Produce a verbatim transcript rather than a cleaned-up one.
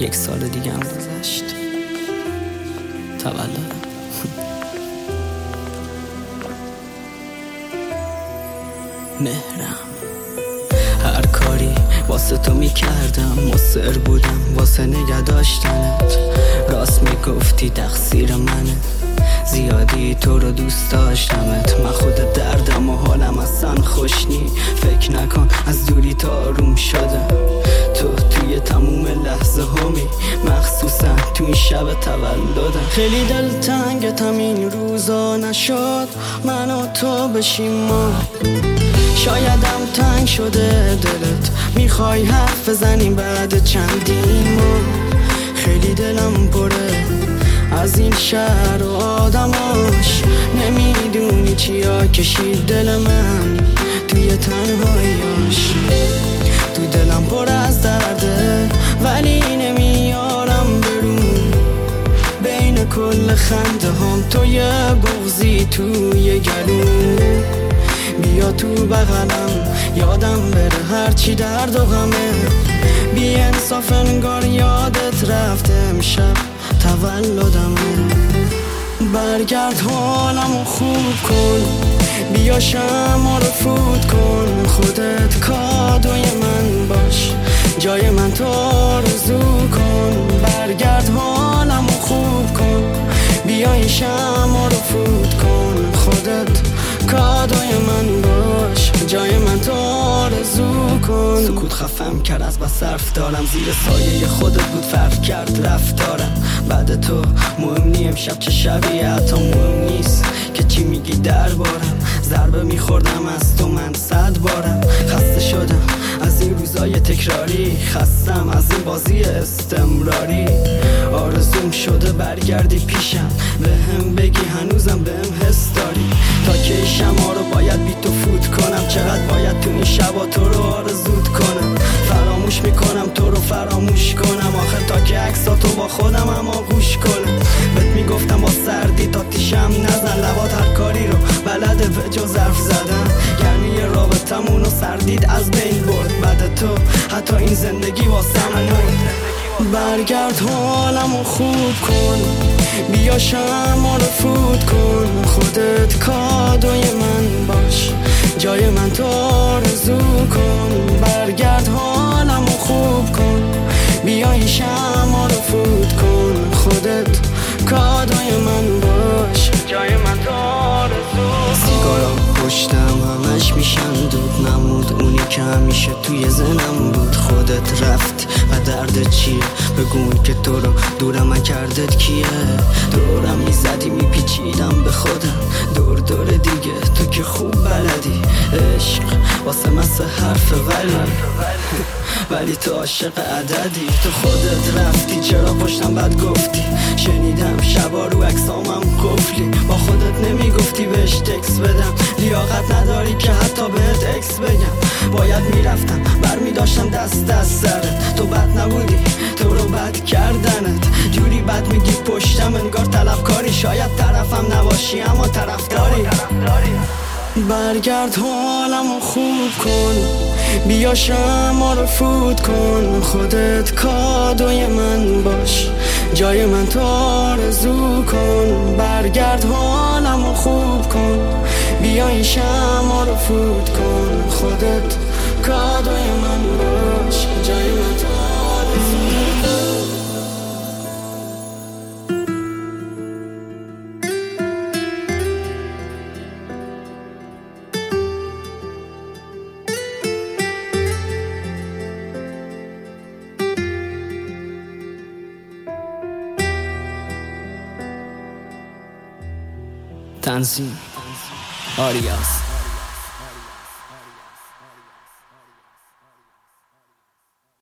یک سال دیگه هم گذشت، تولدم. مهرم هر کاری واسه تو میکردم، مصر بودم واسه نگه داشتنت. راست میگفتی تقصیر منه، زیادی تو رو دوست داشتمت. من خود دردم و حالم اصلا خوش نی، فکر نکن از دوری تا آروم شدم. تو توی تموم لحظه همی، مخصوصا تو این شب تولدم. خیلی دلتنگتم این روزا نشد من و تو بشیم ما. شایدم تنگ شده دلت، میخوای حرف بزنیم بعد چندین ما. خیلی دلم پره از این شهر و آدماش، نمیدونی چیا کشید دل من توی تنهاییاش. تو دلم پر از درده ولی نمیارم برون، بین کل خنده هم تو یه بغضی توی گلوم. بیا تو بغلم یادم بره هرچی درد و غمه، بی انصاف انگار یادت رفته امشب تولدمه. برگرد حالمو خوب کن، بیا شمع رو فوت کن. خودت کادوی من باش، جای من تو آرزو کن. برگرد حالمو خوب کن، بیا این شمع رو فوت کن. خودت کادوی من باش، جای من تو آرزو کن. سکوت خفم کرد از بس حرف دارم، زیر سایه خودت بود فرق کرد رفتارم. بعد تو مهم نی امشب چه شبیه، حتی مهم نیست که چی میگی دربارم. ضربه میخوردم از تو من صد بارم، خسته شدم از این روزای تکراری، خستم از این بازی استمراری. آرزوم شده برگردی پیشم، به هم بگی هنوزم به هم حس داری. تا که شما رو باید بی تو فوت کنم، چقدر باید تو این شبا تو رو آرزوت کنم. فراموش میکنم تو رو فراموش کنم، آخه تا که عکسا تو با خودم هم آغوش کنم. بهت میگفتم با سردی تا تیشم نزن، لبات هر کاری رو بلده به جز حرف زدن. گرمی رابطمون رو سردید از بین برد، بعد تو حتی این زندگی واسم مرد. برگرد حالمو خوب کن، بیا شمع رو فوت کن. خودت کادوی من باش، جای من تو آرزو کن. برگرد حالمو خوب کن، بیا این شمع رو فوت کن. خودت کادوی من باش، جای من تو آرزو کن. سیگارا پشتم همش میشن دود نمود، اونی که همیشه توی ذهنم بود. خودت رفت و درد چیه، بگو که تو رو دورم کردت کیه. دورم میزدی میپیچیدم به خودم، دور دور دیگه تو که خوب بلدی. عشق واسه مثل حرف ولی ولی تو عاشق عددی. تو خودت رفتی چرا پشتم بد گفتی، شنیدم شبا رو عکسامم قفلی. با خودت نمیگفتی بهش تکس بدم، لیاقت نداری که حتی بهت اکس بگم. باید میرفتم برمی داشتم دست دست سرت، تو بد نبودی تو رو بد کردنت. جوری بد میگی پشتم انگار طلبکاری، شاید طرفم نباشی اما طرفداری. برگرد حالمو خوب کن، بیا شمع رو فوت کن. خودت کادوی من باش، جای من تو آرزو کن. برگرد حالمو خوب کن، بیا این شمع رو فوت کن. خودت کادوی من باش، جای من تو آرزو کن. تنظیم آریاس.